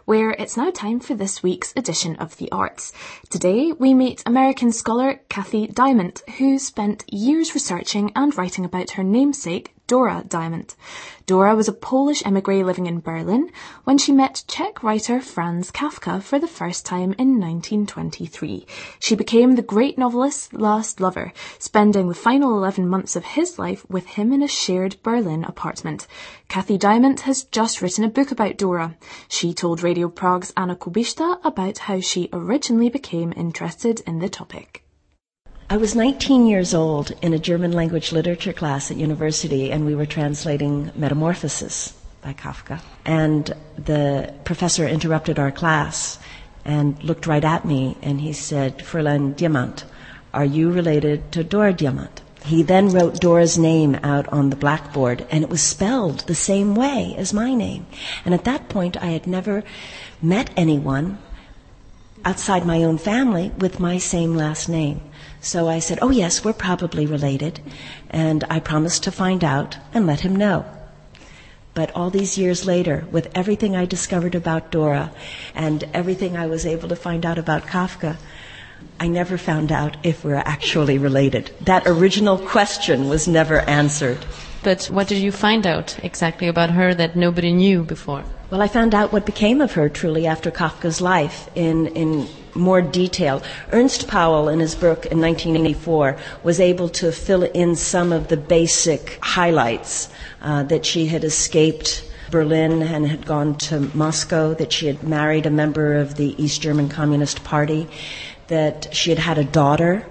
where it's now time for this week's edition of The Arts. Today we meet American scholar Cathy Diamant, who spent years researching and writing about her namesake, Dora Diamant. Dora was a Polish émigré living in Berlin when she met Czech writer Franz Kafka for the first time in 1923. She became the great novelist's last lover, spending the final 11 months of his life with him in a shared Berlin apartment. Cathy Diamant has just written a book about Dora. She told Radio Prague's Anna Kubishta about how she originally became interested in the topic. I was 19 years old in a German language literature class at university, and we were translating Metamorphosis by Kafka. And the professor interrupted our class and looked right at me, and he said, "Fräulein Diamant, are you related to Dora Diamant?" He then wrote Dora's name out on the blackboard, and it was spelled the same way as my name. And at that point, I had never met anyone outside my own family with my same last name. So I said, "Oh yes, we're probably related," and I promised to find out and let him know. But all these years later, with everything I discovered about Dora and everything I was able to find out about Kafka, I never found out if we're actually related. That original question was never answered. But what did you find out exactly about her that nobody knew before? Well, I found out what became of her truly after Kafka's life in more detail. Ernst Powell, in his book in 1984, was able to fill in some of the basic highlights, that she had escaped Berlin and had gone to Moscow, that she had married a member of the East German Communist Party, that she had had a daughter,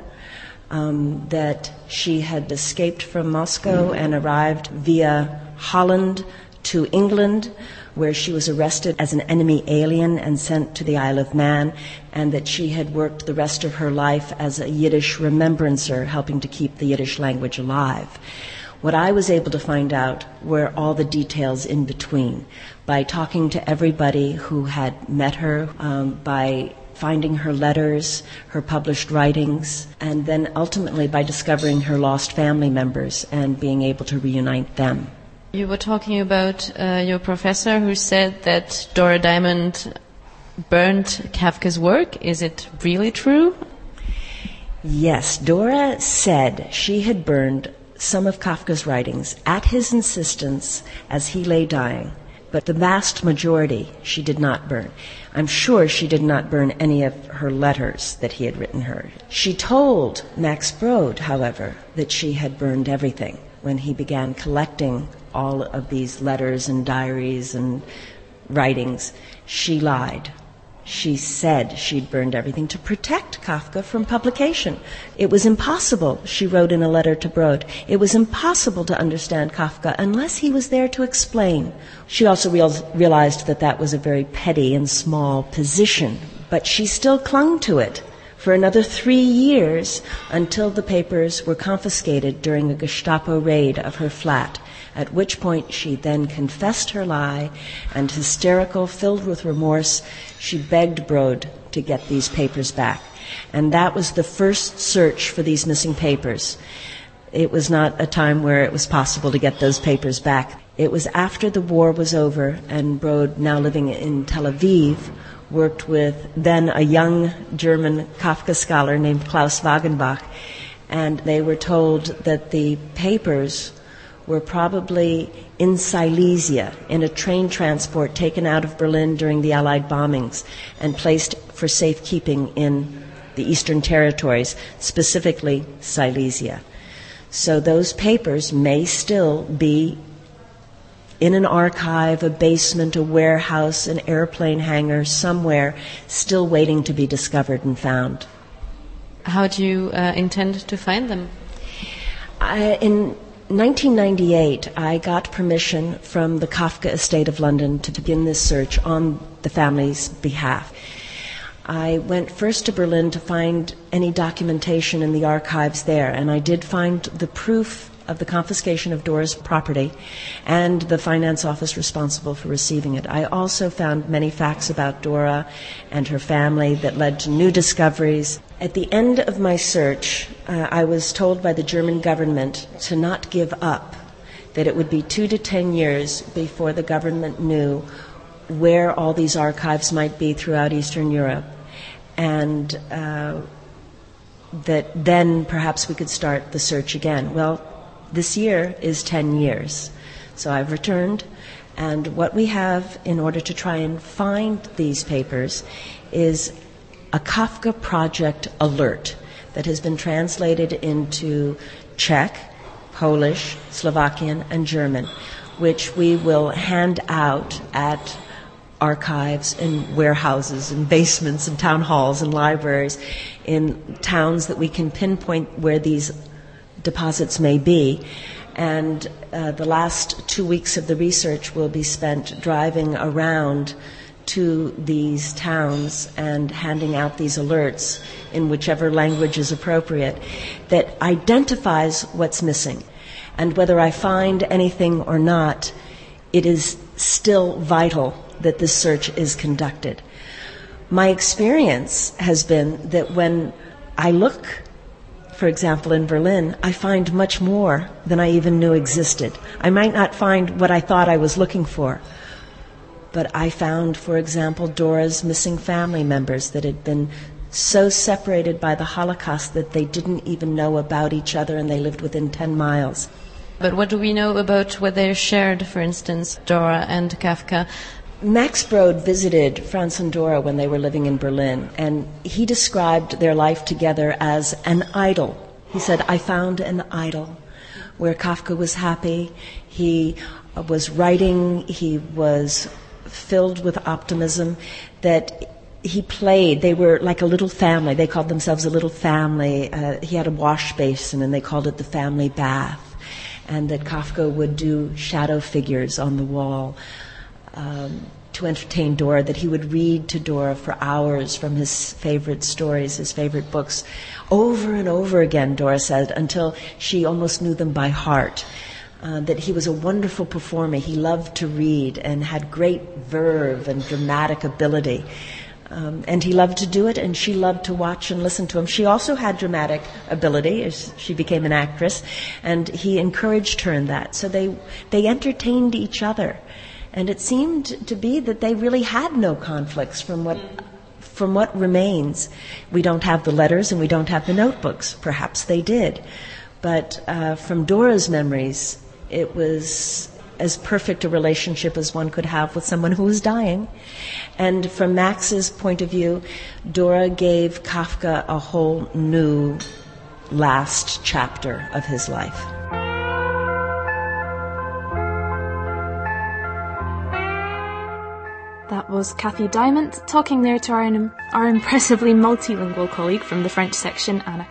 that she had escaped from Moscow and arrived via Holland to England, where she was arrested as an enemy alien and sent to the Isle of Man, and that she had worked the rest of her life as a Yiddish remembrancer, helping to keep the Yiddish language alive. What I was able to find out were all the details in between, by talking to everybody who had met her, by finding her letters, her published writings, and then ultimately by discovering her lost family members and being able to reunite them. You were talking about your professor who said that Dora Diamant burned Kafka's work. Is it really true? Yes, Dora said she had burned some of Kafka's writings at his insistence as he lay dying, but the vast majority she did not burn. I'm sure she did not burn any of her letters that he had written her. She told Max Brod, however, that she had burned everything when he began collecting all of these letters and diaries and writings. She lied. She said she'd burned everything to protect Kafka from publication. It was impossible, she wrote in a letter to Brod, it was impossible to understand Kafka unless he was there to explain. She also realized that that was a very petty and small position, but she still clung to it for another 3 years until the papers were confiscated during a Gestapo raid of her flat, at which point she then confessed her lie, and hysterical, filled with remorse, she begged Brod to get these papers back. And that was the first search for these missing papers. It was not a time where it was possible to get those papers back. It was after the war was over, and Brod, now living in Tel Aviv, worked with then a young German Kafka scholar named Klaus Wagenbach, and they were told that the papers were probably in Silesia, in a train transport taken out of Berlin during the Allied bombings and placed for safekeeping in the Eastern Territories, specifically Silesia. So those papers may still be in an archive, a basement, a warehouse, an airplane hangar, somewhere, still waiting to be discovered and found. How do you intend to find them? In 1998, I got permission from the Kafka Estate of London to begin this search on the family's behalf. I went first to Berlin to find any documentation in the archives there, and I did find the proof of the confiscation of Dora's property and the finance office responsible for receiving it. I also found many facts about Dora and her family that led to new discoveries. At the end of my search, I was told by the German government to not give up, that it would be 2 to 10 years before the government knew where all these archives might be throughout Eastern Europe, and that then perhaps we could start the search again. Well, this year is 10 years. So I've returned, and what we have in order to try and find these papers is a Kafka Project alert that has been translated into Czech, Polish, Slovakian, and German, which we will hand out at archives and warehouses and basements and town halls and libraries in towns that we can pinpoint where these deposits may be. And the last 2 weeks of the research will be spent driving around to these towns and handing out these alerts in whichever language is appropriate that identifies what's missing. And whether I find anything or not, it is still vital that this search is conducted. My experience has been that when I look, for example, in Berlin, I find much more than I even knew existed. I might not find what I thought I was looking for, but I found, for example, Dora's missing family members that had been so separated by the Holocaust that they didn't even know about each other and they lived within 10 miles. But what do we know about what they shared, for instance, Dora and Kafka? Max Brod visited Franz and Dora when they were living in Berlin, and he described their life together as an idyll. He said, I found an idyll where Kafka was happy, he was writing, he was filled with optimism, that he played. They were like a little family. They called themselves a little family. He had a wash basin, and they called it the family bath. And that Kafka would do shadow figures on the wall to entertain Dora, that he would read to Dora for hours from his favorite stories, his favorite books, over and over again, Dora said, until she almost knew them by heart. That he was a wonderful performer. He loved to read and had great verve and dramatic ability. And he loved to do it, and she loved to watch and listen to him. She also had dramatic ability as she became an actress, and he encouraged her in that. So they entertained each other. And it seemed to be that they really had no conflicts from what remains. We don't have the letters and we don't have the notebooks. Perhaps they did. But from Dora's memories, it was as perfect a relationship as one could have with someone who was dying. And from Max's point of view, Dora gave Kafka a whole new last chapter of his life. That was Cathy Diamant talking there to our impressively multilingual colleague from the French section, Anna